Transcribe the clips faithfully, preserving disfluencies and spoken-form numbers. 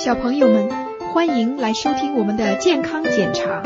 小朋友们，欢迎来收听我们的健康检查。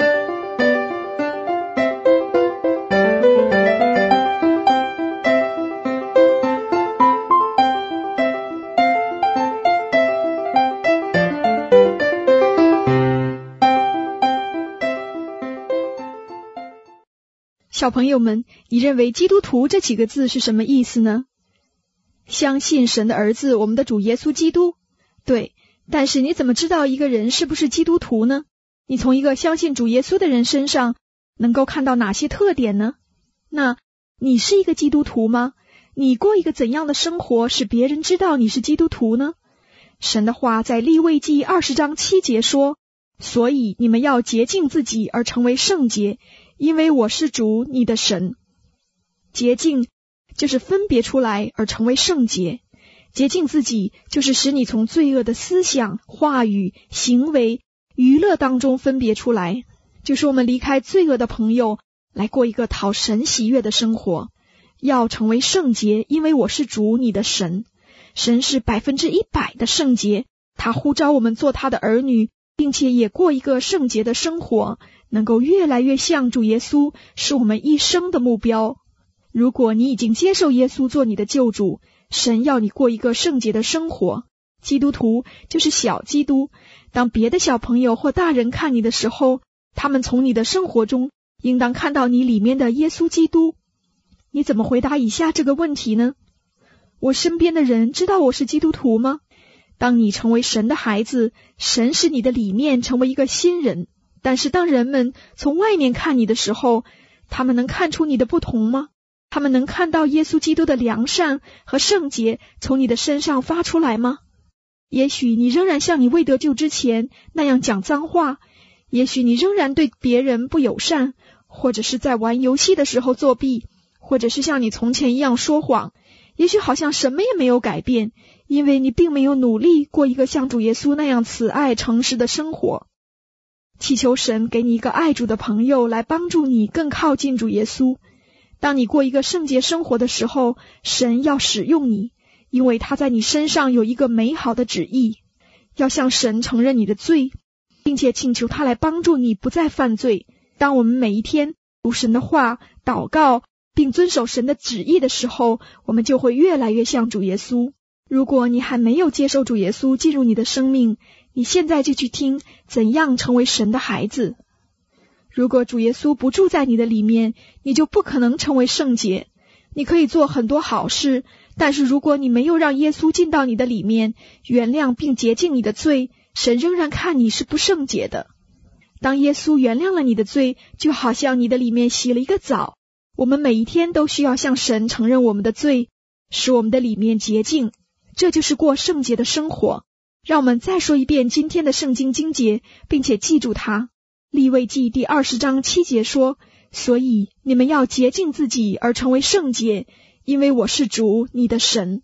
小朋友们，你认为基督徒这几个字是什么意思呢？相信神的儿子，我们的主耶稣基督。对，但是你怎么知道一个人是不是基督徒呢？你从一个相信主耶稣的人身上能够看到哪些特点呢？那你是一个基督徒吗？你过一个怎样的生活使别人知道你是基督徒呢？神的话在利未记二十章七节说，所以你们要洁净自己而成为圣洁，因为我是主你的神。洁净就是分别出来而成为圣洁，洁净自己就是使你从罪恶的思想、话语、行为、娱乐当中分别出来，就是我们离开罪恶的朋友，来过一个讨神喜悦的生活。要成为圣洁，因为我是主你的神。神是百分之一百的圣洁，他呼召我们做他的儿女，并且也过一个圣洁的生活，能够越来越像主耶稣，是我们一生的目标。如果你已经接受耶稣做你的救主，神要你过一个圣洁的生活。基督徒就是小基督，当别的小朋友或大人看你的时候，他们从你的生活中应当看到你里面的耶稣基督。你怎么回答以下这个问题呢？我身边的人知道我是基督徒吗？当你成为神的孩子，神使你的里面成为一个新人，但是当人们从外面看你的时候，他们能看出你的不同吗？他们能看到耶稣基督的良善和圣洁从你的身上发出来吗？也许你仍然像你未得救之前那样讲脏话，也许你仍然对别人不友善，或者是在玩游戏的时候作弊，或者是像你从前一样说谎，也许好像什么也没有改变，因为你并没有努力过一个像主耶稣那样慈爱诚实的生活。祈求神给你一个爱主的朋友来帮助你更靠近主耶稣。当你过一个圣洁生活的时候，神要使用你，因为他在你身上有一个美好的旨意。要向神承认你的罪，并且请求他来帮助你不再犯罪。当我们每一天读神的话、祷告并遵守神的旨意的时候，我们就会越来越像主耶稣。如果你还没有接受主耶稣进入你的生命，你现在就去听怎样成为神的孩子。如果主耶稣不住在你的里面，你就不可能成为圣洁。你可以做很多好事，但是如果你没有让耶稣进到你的里面，原谅并洁净你的罪，神仍然看你是不圣洁的。当耶稣原谅了你的罪，就好像你的里面洗了一个澡。我们每一天都需要向神承认我们的罪，使我们的里面洁净，这就是过圣洁的生活。让我们再说一遍今天的圣经经节，并且记住它。利未记第二十章七节说，所以你们要洁净自己而成为圣洁，因为我是主你的神。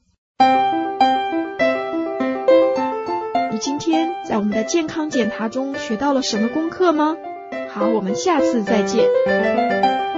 你今天在我们的健康检查中学到了什么功课吗？好，我们下次再见。